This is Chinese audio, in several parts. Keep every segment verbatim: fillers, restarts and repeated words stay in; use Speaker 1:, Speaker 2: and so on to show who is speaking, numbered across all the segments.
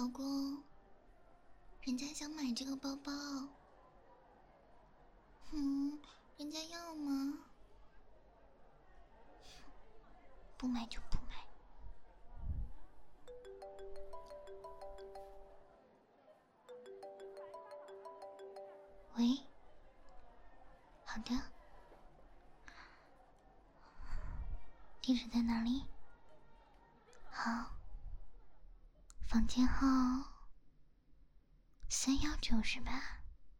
Speaker 1: 老公，人家想买这个包包，嗯，人家要吗？不买就不买。喂，好的，地址在哪里？好，房间号三幺九是吧？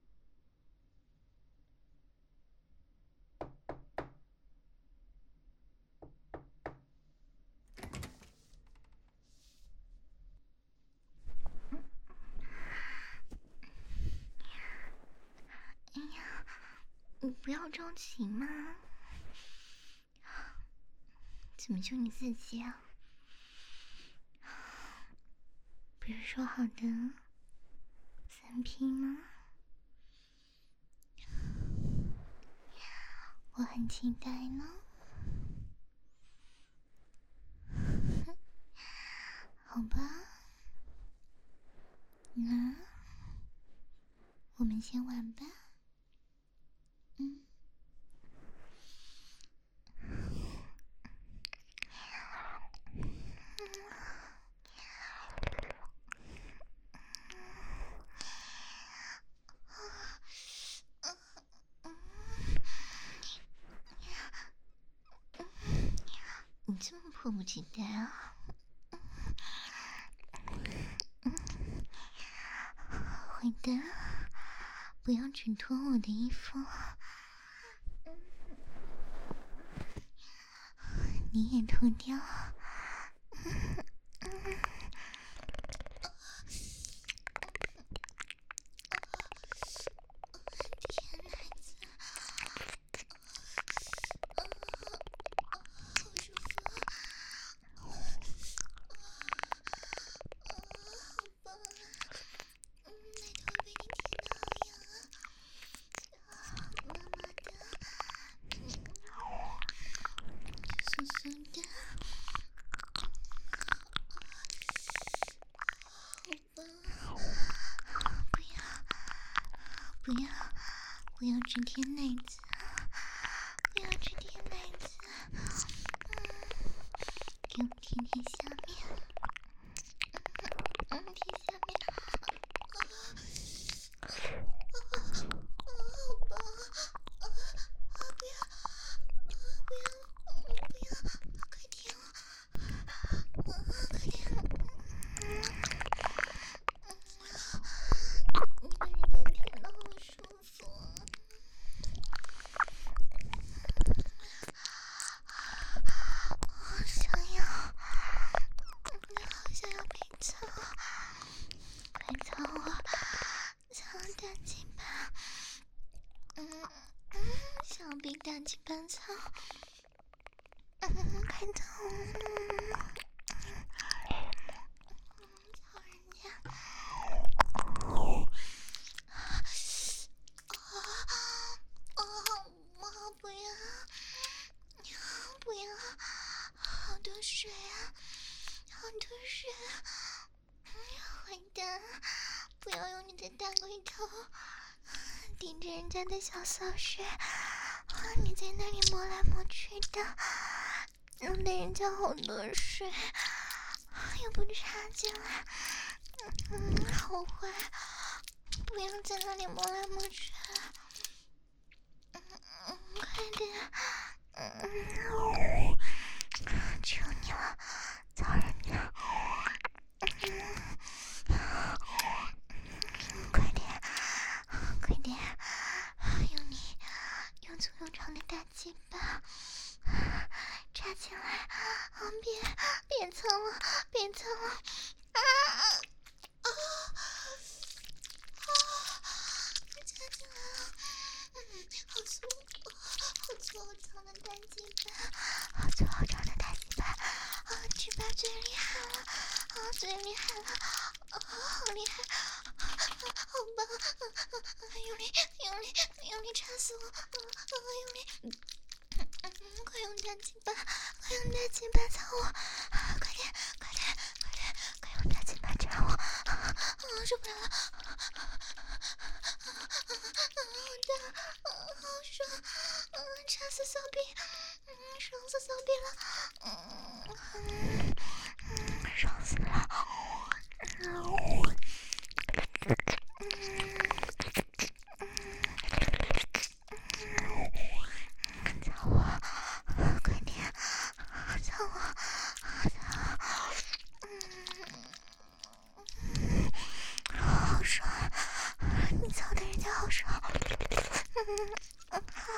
Speaker 1: 哎呀，你不要着急嘛，怎么就你自己啊？不是说好的三 P 吗？我很期待呢。好吧，那我们先玩吧。嗯。你这么迫不及待啊？会的，不要只脱我的衣服，你也脱掉。天哪，不要，我要吃甜奶子，我要吃甜奶子，嗯，给我舔舔下面，嗯，舔下面，啊，好棒，啊啊，不要，不要，不要，快舔我，啊，快点，嗯。你把人家舔得好舒服，好想要，好想要被操，快操我，想要大鸡巴，嗯嗯，想要被大鸡巴操，嗯，快操，嗯，操人家。啊！我不要，不要，好多水啊，好多水啊！坏蛋，不要用你的大龟头顶着人家的小骚穴，你在那里摸来摸去的，弄得人家好多水，又不插进来，嗯，好坏，不要在那里摸来摸去。嗯，快点！嗯，求你了，操人家！嗯，快点，快点！用你又粗又长的大鸡巴插进来！啊，别别蹭了，别蹭了！啊啊啊！插进来了！嗯，好粗，好粗好长的大鸡巴，好粗好长的大鸡巴，啊，鸡巴最厉害了，啊，最厉害了，啊，好厉害，啊，好棒，啊啊啊！用力用力用力插死我，啊啊！用力，嗯嗯，快用大鸡巴，快用大鸡巴操我，啊，快点快点快点，快用大鸡巴插我，啊受不了了，好大，好爽，嗯，插死骚逼，嗯，爽死骚逼了，嗯嗯，爽死了，嗯。叫我，快点，叫我，嗯，好爽，你操的人家好爽，嗯，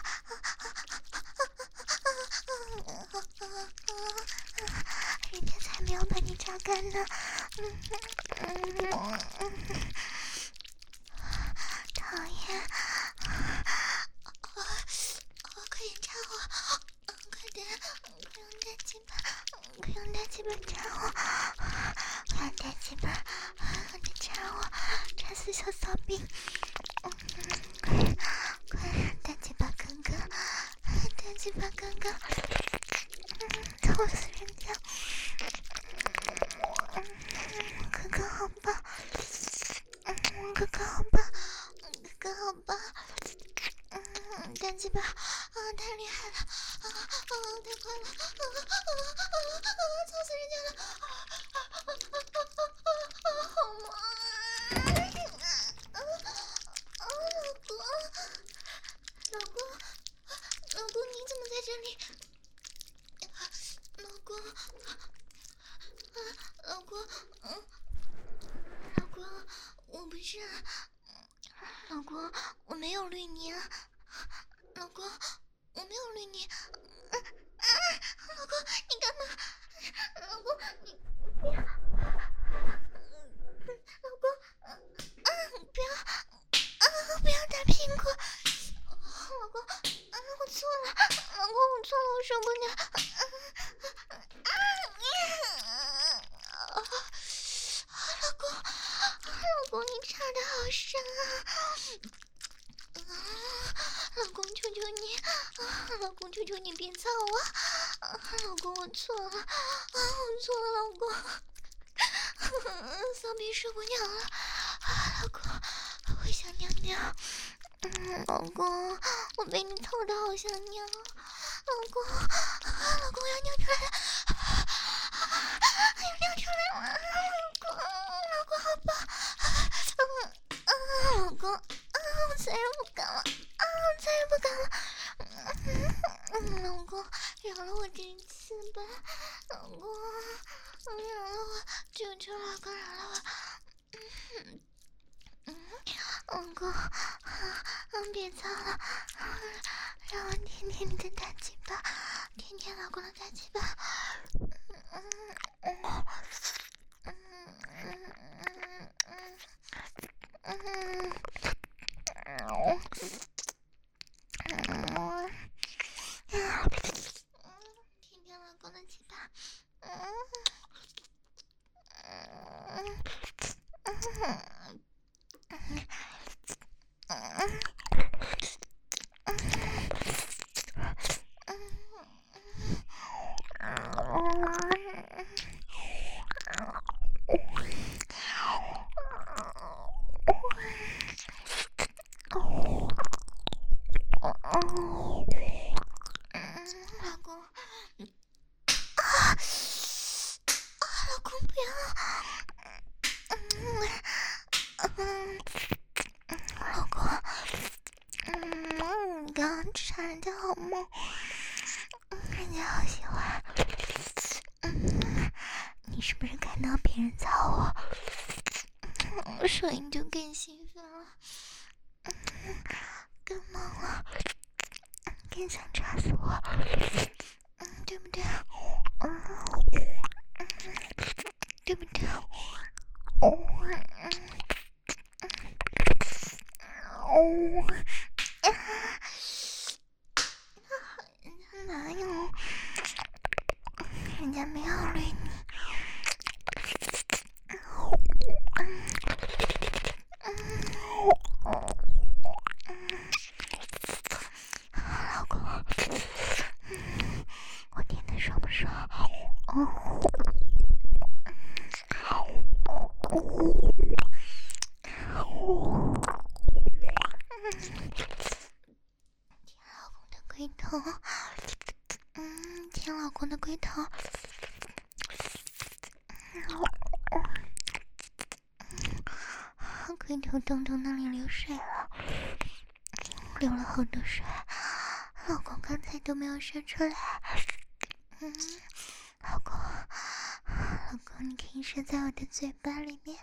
Speaker 1: 人家才没有把你榨干呢，嗯嗯嗯，讨厌，快点插我，快点，快用大鸡巴，快用大鸡巴插我，快用大鸡巴，快点插我，插死小骚逼，快快大鸡巴哥哥，大鸡巴哥哥，操死人家，哥哥好棒，哥哥好棒，哥哥好棒。嗯，大鸡巴啊，太厉害了啊啊，太快了啊啊啊啊！操死人家了啊啊啊啊！好吗？啊啊，老公，老公，老公，你怎么在这里？老公，啊，老公，嗯，老公，我不是。老公，我没有绿你啊！老公，我没有绿你。啊啊！老公，你干嘛？老公，你不要！老公，啊啊！不要！啊！不要打苹果！老公，啊！我错了，老公，我错了，我受不了！啊啊啊！老公，老公，你插的好深啊！啊，老公，求求你！啊，老公，求求你别操我！啊，老公，我错了！啊，我错了，老公！骚逼受不了了！啊，老公，我想尿尿。嗯，老公，我被你操的好想尿。老公，啊，老公要尿出来了！啊，要尿出来了！老公，老公好棒！嗯嗯，老公。啊！我再也不敢了！啊！我再也不敢了！嗯嗯，老公，饶了我这一次吧，老公，饶了我，求求老公饶了我！嗯嗯，老公，啊啊！别操了，啊！让我舔舔你的大鸡巴，舔舔老公的大鸡巴。嗯嗯嗯嗯嗯嗯嗯。嗯，听见老公的鸡巴，嗯嗯嗯嗯嗯。老公，啊！老公不要！嗯嗯，老公，嗯，你刚刚插人家好萌，人家好喜欢。嗯，你是不是看到别人操我，所以你就更兴奋了？嗯，更猛了，更想插死我？嗯，对不对？嗯，对不对？哦，嗯，哦，哪有？人家没有绿你。老公，我点的爽不爽？哦。 龟头。龟头洞洞那里流水了，流了好多水，老公刚才都没有说出来。嗯，老公，老公，你可以射在我的嘴巴里面。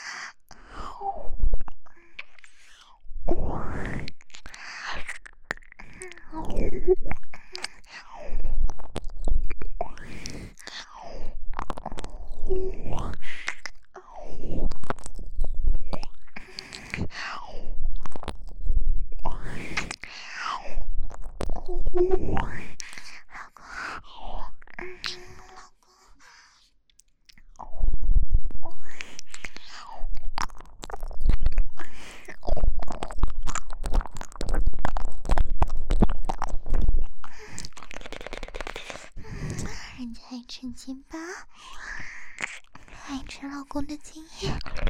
Speaker 1: 人家爱吃鸡巴，爱吃老公的精液，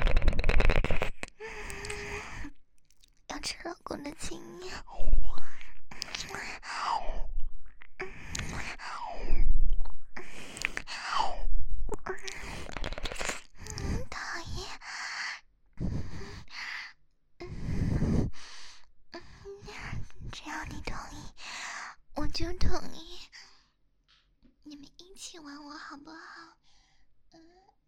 Speaker 1: 要吃老公的精液。讨厌，只要你同意，我就同意。你们一起玩我好不好？嗯，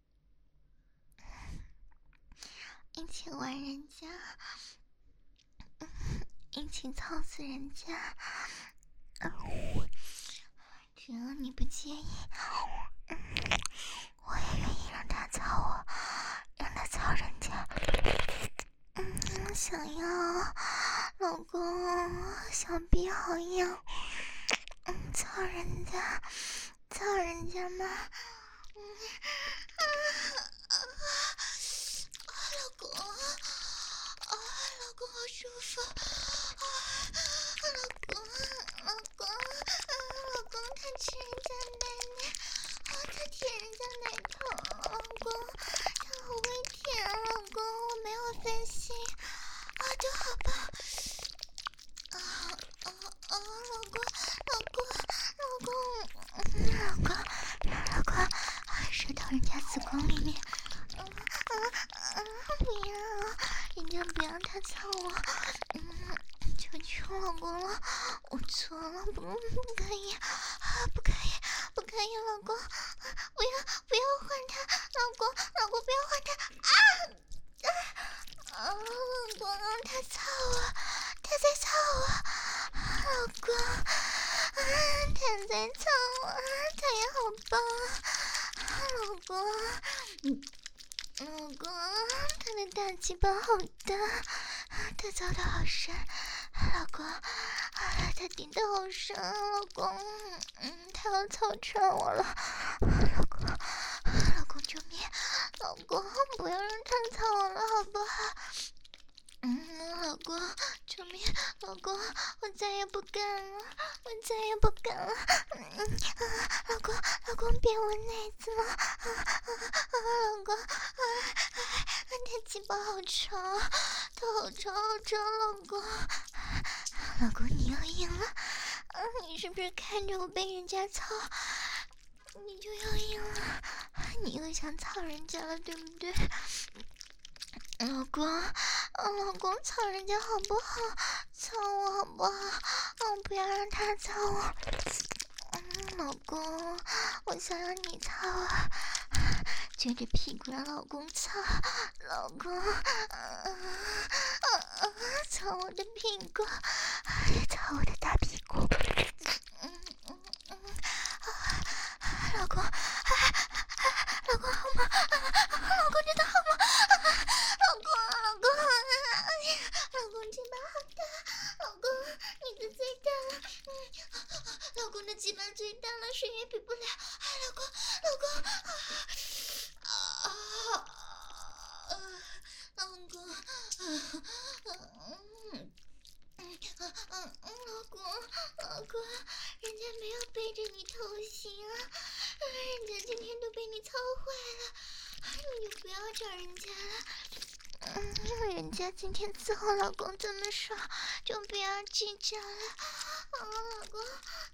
Speaker 1: 一起玩人家，嗯，一起操死人家。嗯，只要你不介意，嗯，我也愿意让他操我，让他操人家。嗯，想要，老公，小臂好痒。嗯，操人家。操人家吗？嗯啊啊啊！老公，啊，老公好舒服啊！老公，老公，啊，老公他吃人家奶奶，啊，他舔人家奶头，老公，他好会舔，老公，我没有分心啊，就好吧。啊啊啊！老公，老公，老公。老公，老公，射到人家子宫里面。嗯嗯嗯，不要，人家不要他操我。嗯，求求老公了，我错了，不不可以啊，不可以，不可以，老公，不要不要换他，老公，老公不要换他啊！啊，老公，他操我，他在操我，老公。啊，他在操我，他也好棒啊！老公，老公，他的大鸡巴好大，他操的好深，老公，啊，他顶的好深，老公，嗯，他要操穿我了，老公，老公救命！老公，不要让他操我了，好不好？嗯，老公，救命！老公，我再也不敢了，我再也不敢了。嗯啊，老公，老公别闻奶子了。啊啊啊！老公，啊啊！他鸡巴好长，他好长好长，老公。老公，你要赢了。啊，你是不是看着我被人家操，你就要赢了？你又想操人家了，对不对？老公，嗯，老公操人家好不好？操我好不好？嗯，不要让他操我。嗯，老公，我想让你操啊，撅着屁股让老公操，老公，嗯嗯嗯，操我的屁股，操我的大屁股。嗯嗯嗯，老公，老公好吗？老公真的好吗？老公，老公，老公鸡巴好大，老公你的最大了，嗯，老公的鸡巴最大了，谁也比不了，老公，老公，啊啊，老公，嗯嗯嗯嗯，老公，老公，人家没有背着你偷腥啊，人家今天都被你操坏了。你就不要找人家了，嗯，人家今天伺候老公这么爽，就不要计较了。啊，老公，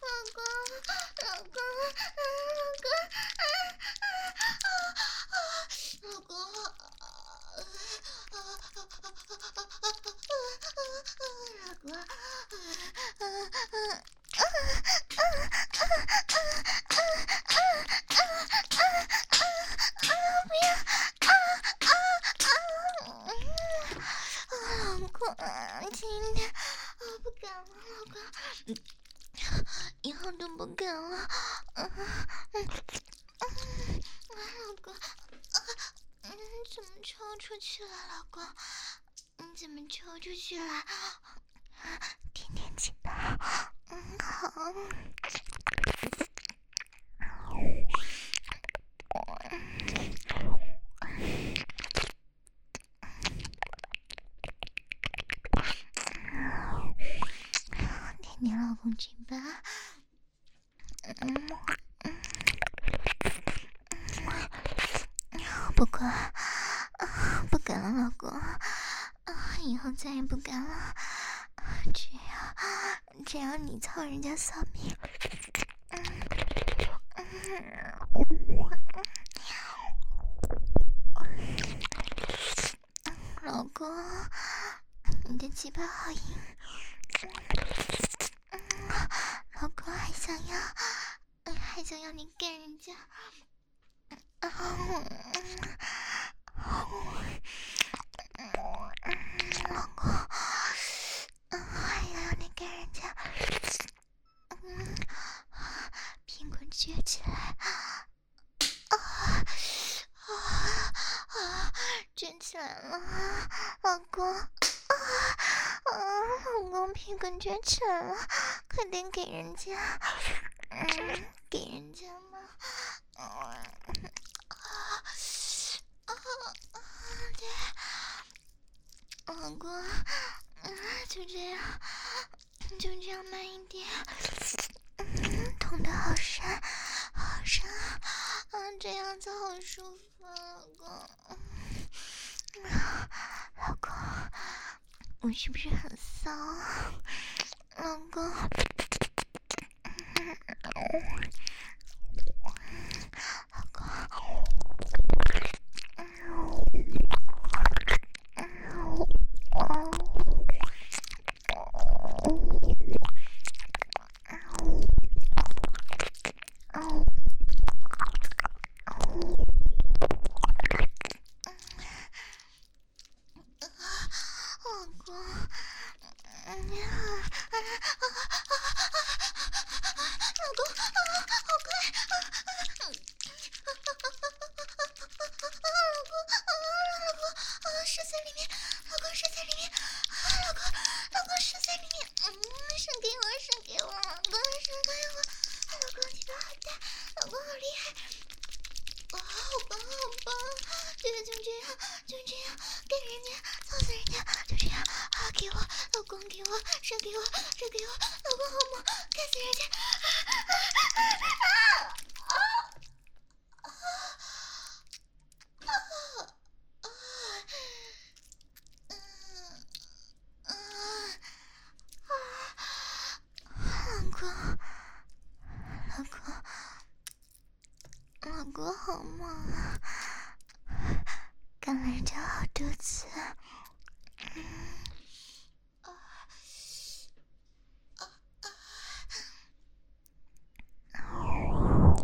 Speaker 1: 公，老公，老公，老公，老公，不要！老公，轻点，我不敢了，老公，以后都不敢了。嗯嗯嗯，老公，嗯，怎么抽出去了，老公？你怎么抽出去了？天天起来，嗯，好。舔舔老公嘴巴，嗯嗯，不管，不敢了，老公，以后再也不敢了。只要只要你操人家骚逼，嗯嗯。老公，你的鸡巴好硬，嗯，老公还想要，还想要你干人家，啊，老公，还想要你干人家，嗯，屁股撅起来，啊啊啊！卷起来了，老公，啊啊！老公屁股卷起来了，快点给人家，嗯，给人家嘛，啊啊啊！对，老公，嗯，就这样，就这样慢一点，嗯，捅得好深，好深啊！嗯，这样子好舒服，老公。老公，我是不是很骚？老公，老公，老公，嗯呀，啊啊啊啊！老公，啊，好快！啊啊啊！老公，啊，老公，啊，射在里面，老公射在里面，啊，老公，老公射在里面，嗯，射给我，射给我，老公射给我，老公你的好大，老公好厉害！哇，好棒好棒！对了，就这样，就这样，给人家操死人家，就这样啊！给我，老公给我，射给我，射给我，老公好猛，干死人家！啊啊啊啊啊啊啊！嗯嗯啊！老公，老公。老公好猛啊，干了人家好多次，嗯，啊啊啊！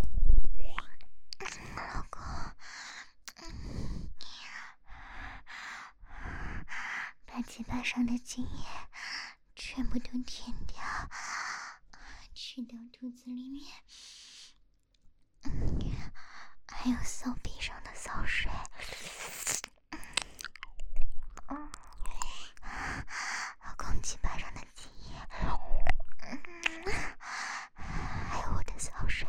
Speaker 1: 老公，嗯，把鸡巴上的精液全部都舔掉，吃到肚子里面。嗯，还有骚逼上的骚水，嗯，老公鸡巴上的精液，嗯，还有我的骚水，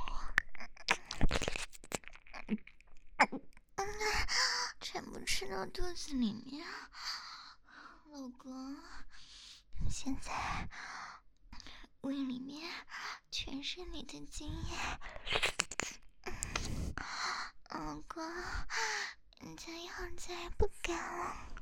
Speaker 1: 嗯，全部吃到肚子里面。老公，现在胃里面全是你的精液。老公，人家要再也不敢了。